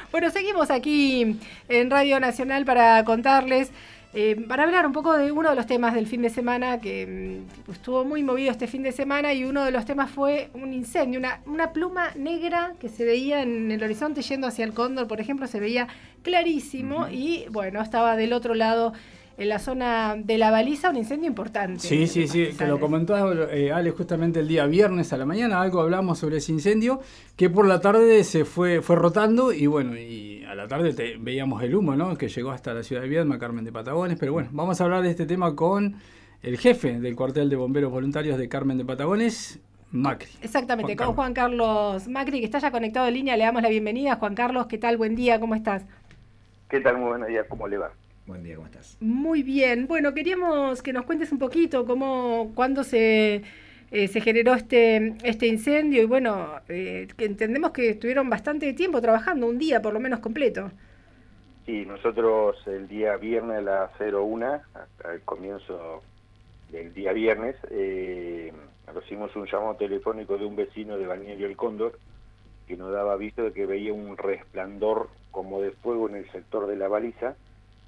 Bueno, seguimos aquí en Radio Nacional para contarles, para hablar un poco de uno de los temas del fin de semana, que estuvo muy movido este fin de semana, y uno de los temas fue un incendio, una pluma negra que se veía en el horizonte yendo hacia el Cóndor, por ejemplo, se veía clarísimo, y bueno, estaba del otro lado, en la zona de La Baliza, un incendio importante. Sí, sí, sí, que lo comentó Ale justamente el día viernes a la mañana, algo hablamos sobre ese incendio, que por la tarde se fue rotando y bueno, y a la tarde veíamos el humo, ¿no? Que llegó hasta la ciudad de Viedma, Carmen de Patagones, pero bueno, vamos a hablar de este tema con el jefe del cuartel de bomberos voluntarios de Carmen de Patagones, Macri. Exactamente, con Juan Carlos Macri, que está ya conectado en línea. Le damos la bienvenida. Juan Carlos, ¿qué tal? Buen día, ¿cómo estás? ¿Qué tal? Muy buenos días, ¿cómo le va? Buen día, ¿cómo estás? Muy bien. Bueno, queríamos que nos cuentes un poquito cuándo se generó este incendio, y bueno, que entendemos que estuvieron bastante tiempo trabajando, un día por lo menos completo. Sí, nosotros el día viernes a las 01, al comienzo del día viernes, recibimos un llamado telefónico de un vecino de Balneario El Cóndor que nos daba aviso de que veía un resplandor como de fuego en el sector de La Baliza,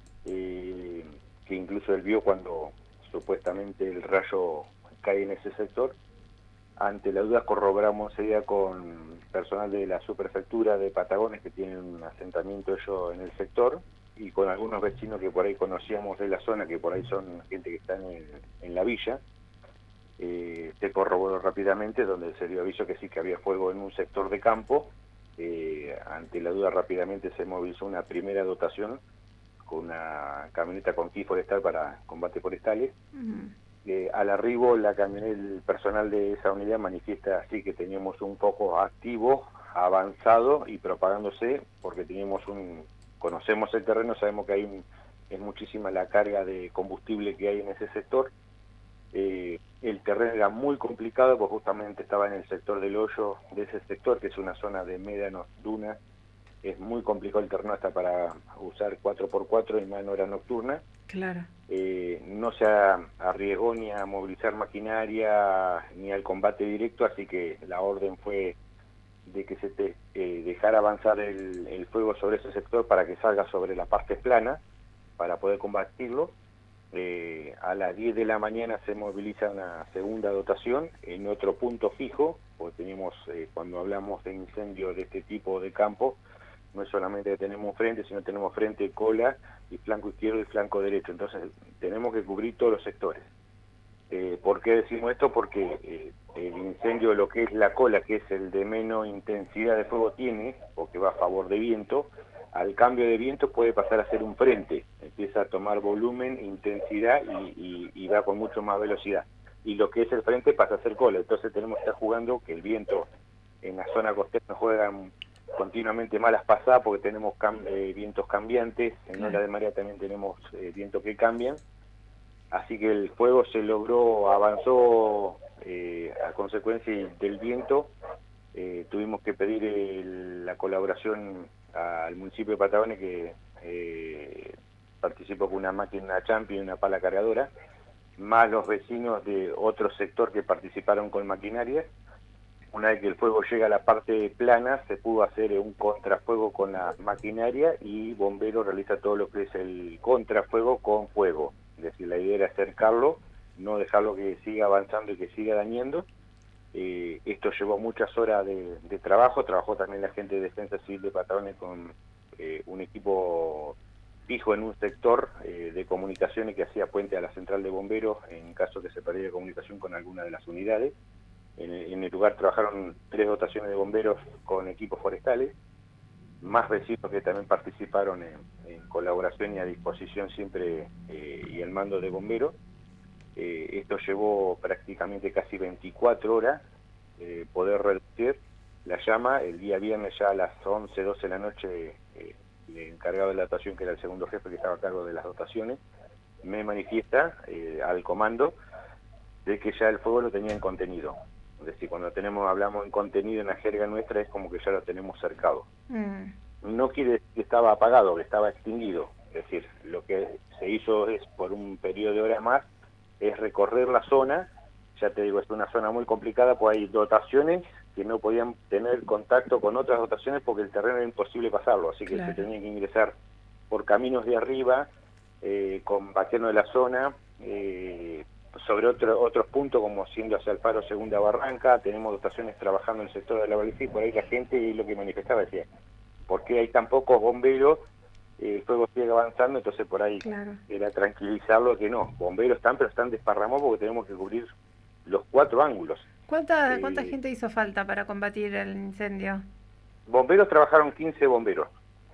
que incluso él vio cuando supuestamente el rayo cae en ese sector. Ante la duda corroboramos ella con personal de la subprefectura de Patagones, que tienen un asentamiento ellos en el sector, y con algunos vecinos que por ahí conocíamos de la zona, que por ahí son gente que está en la villa. Se corroboró rápidamente, donde se dio aviso que sí que había fuego en un sector de campo. Ante la duda rápidamente se movilizó una primera dotación con una camioneta con kit forestal para combate forestales. Al arribo el personal de esa unidad manifiesta así que teníamos un foco activo, avanzado y propagándose, porque conocemos el terreno, sabemos que es muchísima la carga de combustible que hay en ese sector. El terreno era muy complicado, porque justamente estaba en el sector del hoyo de ese sector, que es una zona de médanos, dunas. Es muy complicado el terreno hasta para usar 4x4 y más en hora nocturna. Claro. No se arriesgó ni a movilizar maquinaria ni al combate directo, así que la orden fue de que se dejara avanzar el fuego sobre ese sector para que salga sobre la parte plana para poder combatirlo. A las 10 de la mañana se moviliza una segunda dotación en otro punto fijo, porque tenemos, cuando hablamos de incendios de este tipo de campo, no es solamente que tenemos frente, sino tenemos frente, cola y flanco izquierdo y flanco derecho. Entonces tenemos que cubrir todos los sectores. ¿Por qué decimos esto? Porque el incendio, lo que es la cola, que es el de menos intensidad de fuego tiene, porque va a favor de viento, al cambio de viento puede pasar a ser un frente. Empieza a tomar volumen, intensidad y va con mucho más velocidad. Y lo que es el frente pasa a ser cola. Entonces tenemos que estar jugando que el viento en la zona costera nos juegan continuamente malas pasadas, porque tenemos vientos cambiantes, en ola de marea también tenemos vientos que cambian, así que el fuego avanzó a consecuencia del viento. Tuvimos que pedir la colaboración al municipio de Patagones, que participó con una máquina Champion y una pala cargadora, más los vecinos de otro sector que participaron con maquinaria. Una vez que el fuego llega a la parte plana, se pudo hacer un contrafuego con la maquinaria, y Bomberos realiza todo lo que es el contrafuego con fuego. Es decir, la idea era acercarlo, no dejarlo que siga avanzando y que siga dañando. Esto llevó muchas horas de trabajo. Trabajó también la gente de Defensa Civil de Patagones con un equipo fijo en un sector de comunicaciones que hacía puente a la central de bomberos en caso que se perdiera comunicación con alguna de las unidades. En el lugar trabajaron 3 dotaciones de bomberos con equipos forestales, más vecinos que también participaron en colaboración y a disposición siempre, y el mando de bomberos. Esto llevó prácticamente casi 24 horas poder reducir la llama. El día viernes ya a las 11, 12 de la noche, el encargado de la dotación, que era el segundo jefe que estaba a cargo de las dotaciones, me manifiesta al comando de que ya el fuego lo tenían contenido. Es decir, cuando hablamos en contenido en la jerga nuestra, es como que ya lo tenemos cercado. No quiere decir que estaba apagado, que estaba extinguido. Es decir, lo que se hizo es, por un periodo de horas más, es recorrer la zona. Ya te digo, es una zona muy complicada, pues hay dotaciones que no podían tener contacto con otras dotaciones porque el terreno era imposible pasarlo, así que Claro. se tenía que ingresar por caminos de arriba, con vaquero de la zona, sobre otros puntos como siendo hacia el Faro Segunda Barranca. Tenemos dotaciones trabajando en el sector de la baliza, y por ahí la gente, y lo que manifestaba, decía, ¿por qué hay tan pocos bomberos? El fuego sigue avanzando, entonces por ahí Claro. era tranquilizarlo, que no, bomberos están, pero están desparramados porque tenemos que cubrir los 4 ángulos. ¿Cuánta Eh, gente hizo falta para combatir el incendio? Bomberos trabajaron 15 bomberos,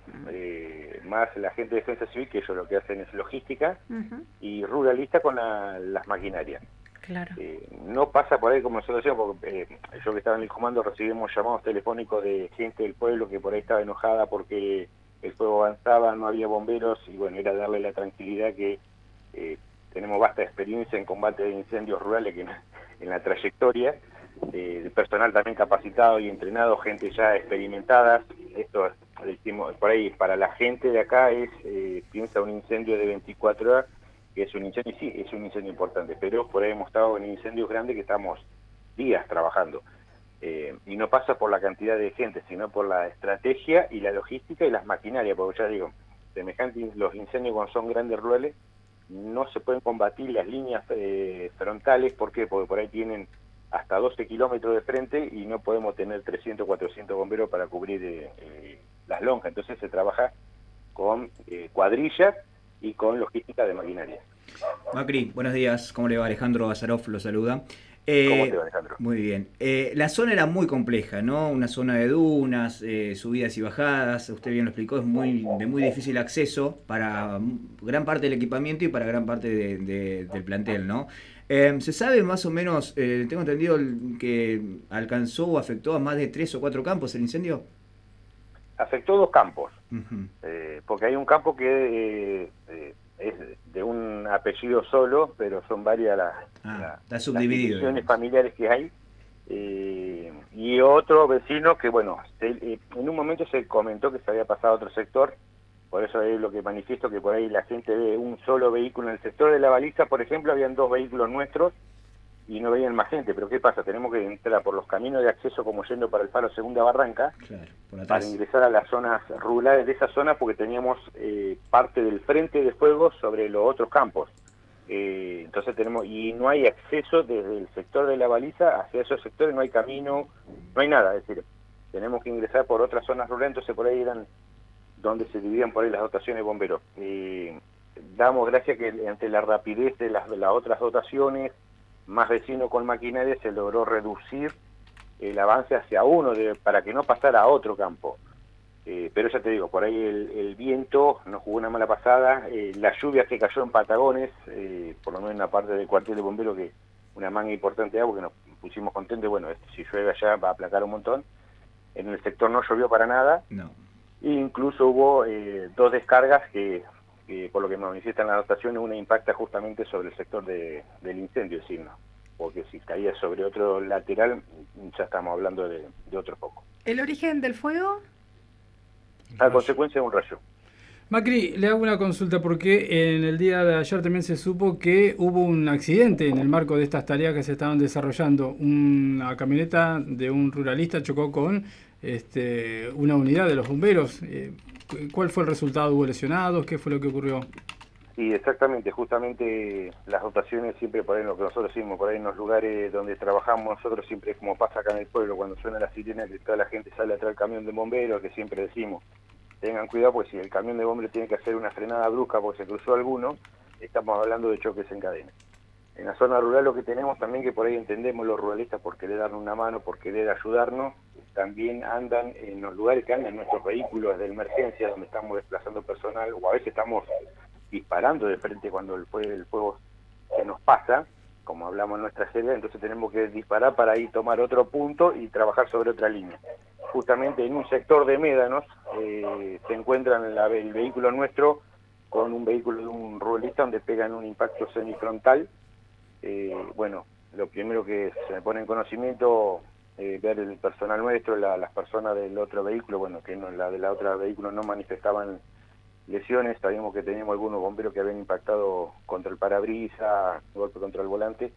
más la gente de Defensa Civil, que ellos lo que hacen es logística, y ruralista con las maquinarias. Claro. No pasa por ahí como nosotros decíamos, porque yo que estaba en el comando recibimos llamados telefónicos de gente del pueblo que por ahí estaba enojada porque el fuego avanzaba, no había bomberos, y bueno, era darle la tranquilidad que tenemos vasta experiencia en combate de incendios rurales, que en la trayectoria, personal también capacitado y entrenado, gente ya experimentada. Esto decimos por ahí para la gente de acá es, piensa un incendio de 24 horas, que es un incendio, sí, es un incendio importante, pero por ahí hemos estado en incendios grandes que estamos días trabajando. Y no pasa por la cantidad de gente, sino por la estrategia y la logística y las maquinarias, porque ya digo, semejantes los incendios cuando son grandes rurales, no se pueden combatir las líneas frontales. ¿Por qué? Porque por ahí tienen hasta 12 kilómetros de frente y no podemos tener 300, 400 bomberos para cubrir las lonjas. Entonces se trabaja con cuadrillas y con logística de maquinaria. Macri, buenos días. ¿Cómo le va? Alejandro Azarov lo saluda. ¿Cómo te va, Alejandro? Muy bien. La zona era muy compleja, ¿no? Una zona de dunas, subidas y bajadas. Usted bien lo explicó, es de muy difícil acceso para gran parte del equipamiento y para gran parte del plantel, ¿no? ¿Se sabe más o menos, tengo entendido que alcanzó o afectó a más de 3 o 4 campos el incendio? Afectó 2 campos, porque hay un campo que es de un apellido solo, pero son varias está subdividido, las divisiones familiares que hay, y otro vecino que, bueno, en un momento se comentó que se había pasado a otro sector, por eso es lo que manifiesto, que por ahí la gente ve un solo vehículo. En el sector de la baliza, por ejemplo, habían 2 vehículos nuestros y no veían más gente, pero ¿qué pasa? Tenemos que entrar por los caminos de acceso como yendo para el Faro Segunda Barranca, claro, por atrás, para ingresar a las zonas rurales de esa zona, porque teníamos parte del frente de fuego sobre los otros campos. Entonces tenemos, y no hay acceso desde el sector de la baliza hacia esos sectores, no hay camino, no hay nada, es decir, tenemos que ingresar por otras zonas rurales. Entonces por ahí eran donde se dividían por ahí las dotaciones de bomberos. Damos gracias que ante la rapidez de las otras dotaciones, más vecinos con maquinaria, se logró reducir el avance hacia uno, para que no pasara a otro campo. Pero ya te digo, por ahí el viento nos jugó una mala pasada, la lluvia que cayó en Patagones, por lo menos en la parte del cuartel de bomberos, que una manga importante de agua, que nos pusimos contentos. Bueno, si llueve allá va a aplacar un montón. En el sector no llovió para nada, no. E incluso hubo 2 descargas que por lo que me manifiestan las dotaciones, una impacta justamente sobre el sector del incendio, es decir, ¿no? Porque si caía sobre otro lateral, ya estamos hablando de otro foco. ¿El origen del fuego? A consecuencia de un rayo. Macri, le hago una consulta porque en el día de ayer también se supo que hubo un accidente en el marco de estas tareas que se estaban desarrollando. Una camioneta de un ruralista chocó con una unidad de los bomberos. ¿Cuál fue el resultado? ¿Hubo lesionados? ¿Qué fue lo que ocurrió? Sí, exactamente. Justamente las dotaciones siempre, por ahí lo que nosotros decimos, por ahí en los lugares donde trabajamos nosotros, siempre es como pasa acá en el pueblo, cuando suena la sirena, que toda la gente sale atrás del camión de bomberos, que siempre decimos, tengan cuidado, pues si el camión de bomberos tiene que hacer una frenada brusca porque se cruzó alguno, estamos hablando de choques en cadena. En la zona rural lo que tenemos también, que por ahí entendemos los ruralistas por querer darnos una mano, por querer ayudarnos, también andan en los lugares que andan nuestros vehículos de emergencia, donde estamos desplazando personal, o a veces estamos disparando de frente cuando el fuego se nos pasa, como hablamos en nuestra serie. Entonces tenemos que disparar para ahí tomar otro punto y trabajar sobre otra línea. Justamente en un sector de médanos se encuentran el vehículo nuestro con un vehículo de un ruralista, donde pegan un impacto semifrontal. Bueno, lo primero que se me pone en conocimiento, ver el personal nuestro, las personas del otro vehículo, bueno, que no, la de la otra vehículo no manifestaban lesiones. Sabíamos que teníamos algunos bomberos que habían impactado contra el parabrisas, golpe contra el volante,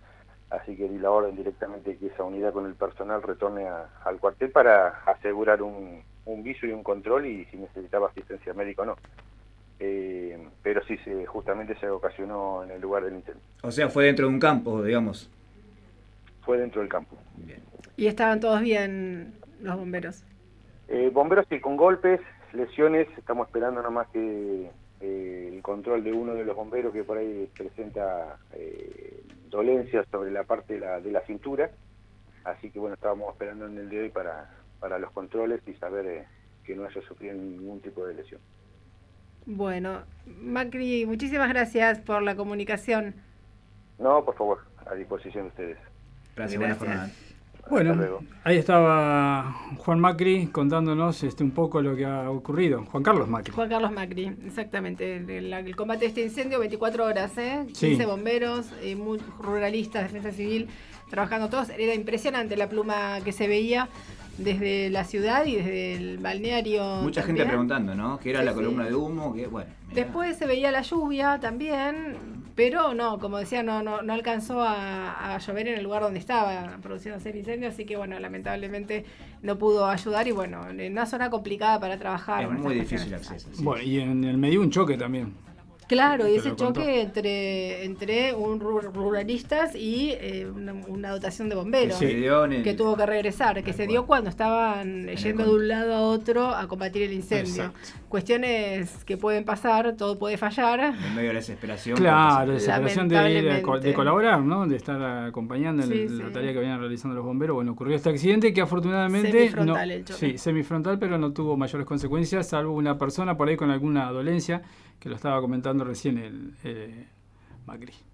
así que di la orden directamente que esa unidad con el personal retorne al cuartel para asegurar un viso y un control, y si necesitaba asistencia médica o no. Pero sí, justamente se ocasionó en el lugar del incendio. O sea, fue dentro de un campo, digamos. Fue dentro del campo. Bien. ¿Y estaban todos bien los bomberos? Bomberos sí, con golpes, lesiones. Estamos esperando nomás que el control de uno de los bomberos, que por ahí presenta dolencias sobre la parte de la cintura. Así que bueno, estábamos esperando en el día de hoy para los controles y saber que no haya sufrido ningún tipo de lesión. Bueno, Macri, muchísimas gracias por la comunicación. No, por favor, a disposición de ustedes. Gracias, buena jornada. Bueno, ahí estaba Juan Macri contándonos un poco lo que ha ocurrido. Juan Carlos Macri. Juan Carlos Macri, exactamente. El combate de este incendio, 24 horas, 15 bomberos, muy ruralistas, defensa civil, trabajando todos. Era impresionante la pluma que se veía desde la ciudad y desde el balneario. Mucha gente preguntando, ¿no? ¿Qué era la columna de humo? Bueno, después se veía la lluvia también, pero no, como decía, no alcanzó a llover en el lugar donde estaba produciéndose el incendio, así que bueno, lamentablemente no pudo ayudar, y bueno, en una zona complicada para trabajar. Es muy difícil acceso. Sí. Bueno, y en el medio un choque también. Claro, y ese choque entre ruralistas y una dotación de bomberos que tuvo que regresar, que se dio cuando estaban yendo de un lado a otro a combatir el incendio. Exacto. Cuestiones que pueden pasar, todo puede fallar. En medio de la desesperación. Claro, desesperación de colaborar, ¿no? De estar acompañando la tarea que venían realizando los bomberos. Bueno, ocurrió este accidente que afortunadamente semifrontal el choque. Sí, semifrontal, pero no tuvo mayores consecuencias, salvo una persona por ahí con alguna dolencia, que lo estaba comentando recién el Macri.